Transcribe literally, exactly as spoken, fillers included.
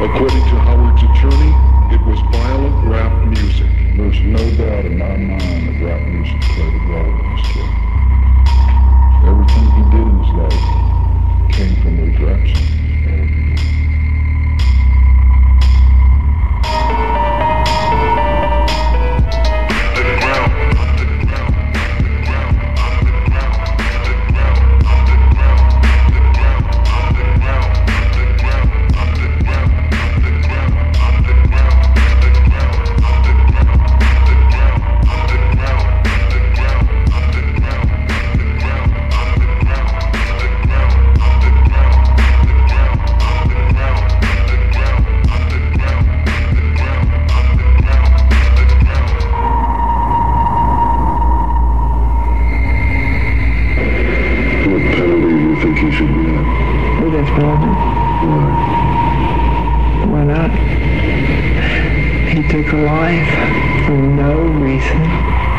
According to Howard's attorney, it was violent rap music. There's no doubt in my mind that rap music played a role in this killing. Everything he did in his life came from those rap songs. Why not? He took a life for no reason.